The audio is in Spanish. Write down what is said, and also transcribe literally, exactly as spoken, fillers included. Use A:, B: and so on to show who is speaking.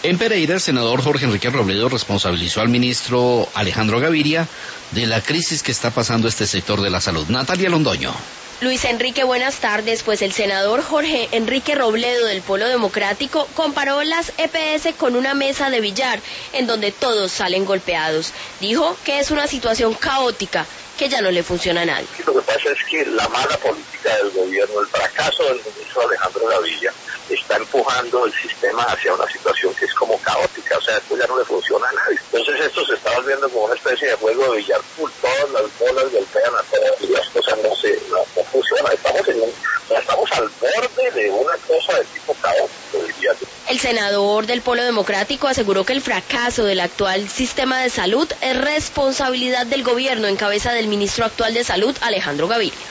A: En Pereira, el senador Jorge Enrique Robledo responsabilizó al ministro Alejandro Gaviria de la crisis que está pasando este sector de la salud. Natalia Londoño.
B: Luis Enrique, buenas tardes. Pues el senador Jorge Enrique Robledo del Polo Democrático comparó las E P S con una mesa de billar en donde todos salen golpeados. Dijo que es una situación caótica que ya no le funciona a nadie.
C: Lo que pasa es que la mala política del gobierno, el fracaso del ministro Alejandro Gaviria, está empujando el sistema hacia una situación que es como caótica, o sea, esto ya no le funciona a nadie. Entonces esto se está volviendo como una especie de juego de billar full, todas las bolas golpean a todas y las cosas no se no, no funcionan, estamos en un, o sea, estamos al borde de una cosa de tipo caótico, diría yo.
B: El senador del Polo Democrático aseguró que el fracaso del actual sistema de salud es responsabilidad del gobierno en cabeza del ministro actual de Salud, Alejandro Gaviria.